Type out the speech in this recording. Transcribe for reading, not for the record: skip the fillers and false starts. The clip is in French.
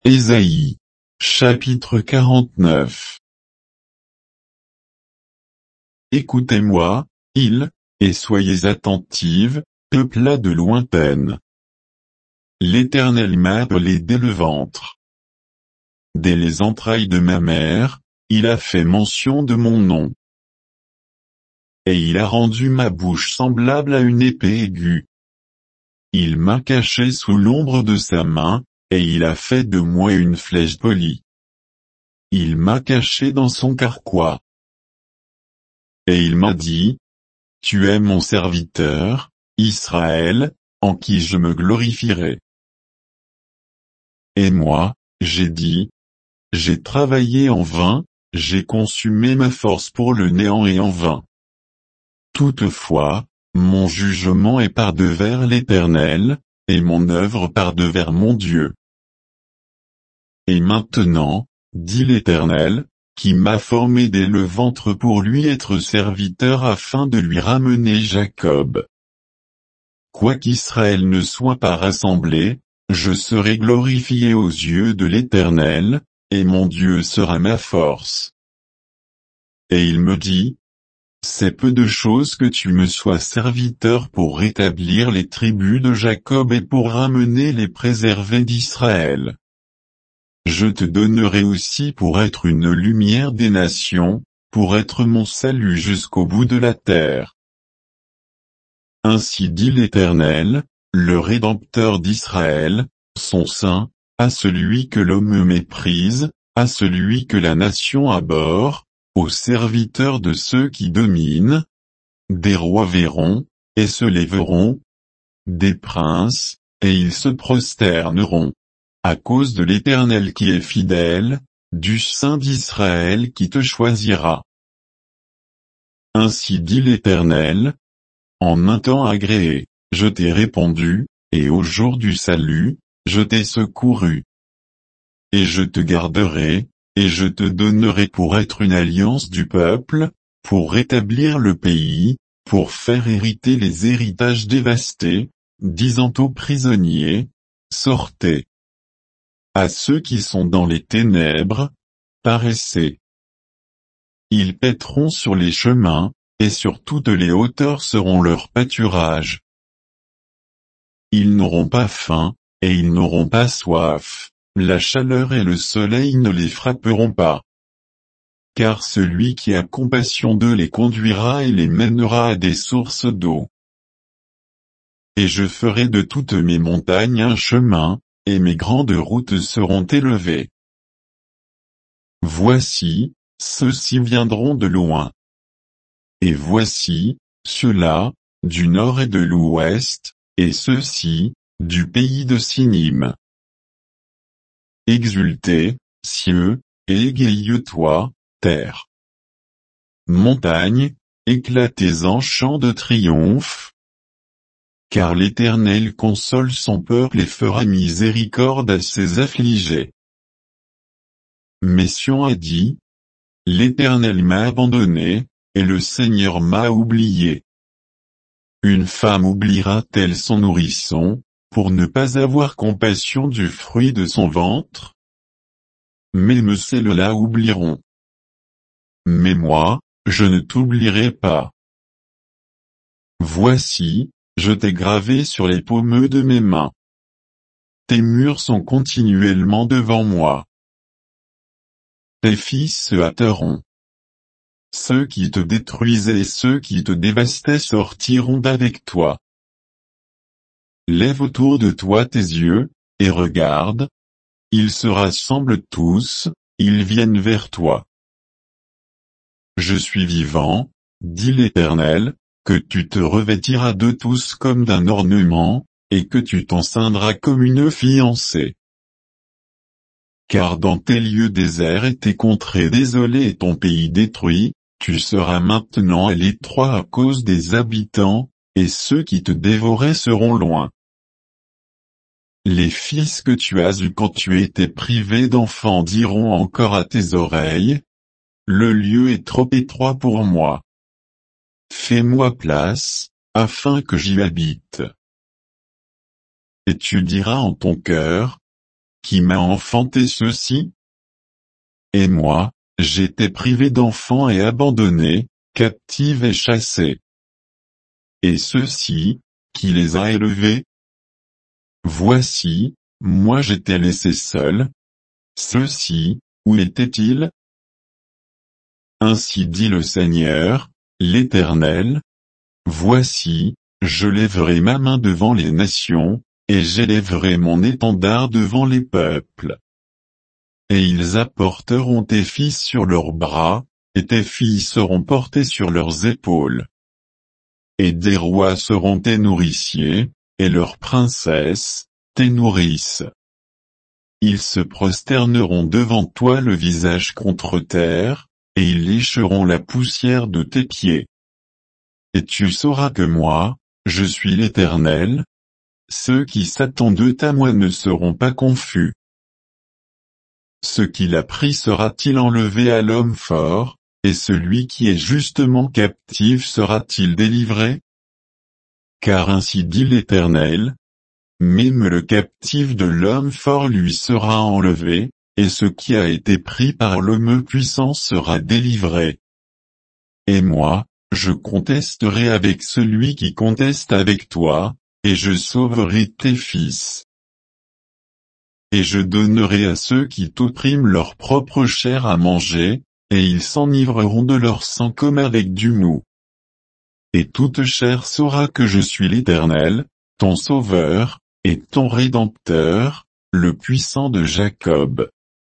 Ésaïe. Chapitre 49. Écoutez-moi, et soyez attentives, peuples de lointaine. L'Éternel m'a appelé dès le ventre. Dès les entrailles de ma mère, il a fait mention de mon nom. Et il a rendu ma bouche semblable à une épée aiguë. Il m'a caché sous l'ombre de sa main, et il a fait de moi une flèche polie. Il m'a caché dans son carquois. Et il m'a dit, tu es mon serviteur, Israël, en qui je me glorifierai. Et moi, j'ai dit, j'ai travaillé en vain, j'ai consumé ma force pour le néant et en vain. Toutefois, mon jugement est par devers l'Éternel, et mon œuvre par devers mon Dieu. Et maintenant, dit l'Éternel, qui m'a formé dès le ventre pour lui être serviteur afin de lui ramener Jacob. Quoiqu'Israël ne soit pas rassemblé, je serai glorifié aux yeux de l'Éternel, et mon Dieu sera ma force. Et il me dit, c'est peu de choses que tu me sois serviteur pour rétablir les tribus de Jacob et pour ramener les préservés d'Israël. Je te donnerai aussi pour être une lumière des nations, pour être mon salut jusqu'au bout de la terre. Ainsi dit l'Éternel, le Rédempteur d'Israël, son saint, à celui que l'homme méprise, à celui que la nation abhorre, aux serviteurs de ceux qui dominent. Des rois verront, et se lèveront, des princes, et ils se prosterneront. À cause de l'Éternel qui est fidèle, du Saint d'Israël qui te choisira. Ainsi dit l'Éternel, en un temps agréé, je t'ai répondu, et au jour du salut, je t'ai secouru. Et je te garderai, et je te donnerai pour être une alliance du peuple, pour rétablir le pays, pour faire hériter les héritages dévastés, disant aux prisonniers, sortez. À ceux qui sont dans les ténèbres, paraissez. Ils paîtront sur les chemins, et sur toutes les hauteurs seront leurs pâturages. Ils n'auront pas faim, et ils n'auront pas soif, la chaleur et le soleil ne les frapperont pas. Car celui qui a compassion d'eux les conduira et les mènera à des sources d'eau. Et je ferai de toutes mes montagnes un chemin, et mes grandes routes seront élevées. Voici, ceux-ci viendront de loin. Et voici, ceux-là, du nord et de l'ouest, et ceux-ci, du pays de Sinim. Exultez, cieux, et égayez-toi, terre. Montagnes, éclatez en chants de triomphe. Car l'Éternel console son peuple et fera miséricorde à ses affligés. Mais Sion a dit, l'Éternel m'a abandonné, et le Seigneur m'a oublié. Une femme oubliera-t-elle son nourrisson, pour ne pas avoir compassion du fruit de son ventre? Mes celles-là oublieront. Mais moi, je ne t'oublierai pas. Voici, je t'ai gravé sur les paumes de mes mains. Tes murs sont continuellement devant moi. Tes fils se hâteront. Ceux qui te détruisaient et ceux qui te dévastaient sortiront d'avec toi. Lève autour de toi tes yeux, et regarde. Ils se rassemblent tous, ils viennent vers toi. Je suis vivant, dit l'Éternel, que tu te revêtiras de tous comme d'un ornement, et que tu t'enceindras comme une fiancée. Car dans tes lieux déserts et tes contrées désolées et ton pays détruit, tu seras maintenant à l'étroit à cause des habitants, et ceux qui te dévoraient seront loin. Les fils que tu as eus quand tu étais privé d'enfants diront encore à tes oreilles, le lieu est trop étroit pour moi. Fais-moi place, afin que j'y habite. Et tu diras en ton cœur, qui m'a enfanté ceci? Et moi, j'étais privé d'enfants et abandonné, captive et chassée. Et ceux-ci, qui les a élevés? Voici, moi j'étais laissé seul. Ceux-ci, où étaient-ils? Ainsi dit le Seigneur, l'Éternel. Voici, je lèverai ma main devant les nations, et j'élèverai mon étendard devant les peuples. Et ils apporteront tes fils sur leurs bras, et tes filles seront portées sur leurs épaules. Et des rois seront tes nourriciers, et leurs princesses, tes nourrices. Ils se prosterneront devant toi le visage contre terre, et ils lécheront la poussière de tes pieds. Et tu sauras que moi, je suis l'Éternel. Ceux qui s'attendent à moi ne seront pas confus. Ce qu'il a pris sera-t-il enlevé à l'homme fort, et celui qui est justement captif sera-t-il délivré? Car ainsi dit l'Éternel, même le captif de l'homme fort lui sera enlevé, et ce qui a été pris par l'homme puissant sera délivré. Et moi, je contesterai avec celui qui conteste avec toi, et je sauverai tes fils. Et je donnerai à ceux qui t'oppriment leur propre chair à manger, et ils s'enivreront de leur sang comme avec du mou. Et toute chair saura que je suis l'Éternel, ton Sauveur, et ton Rédempteur, le puissant de Jacob.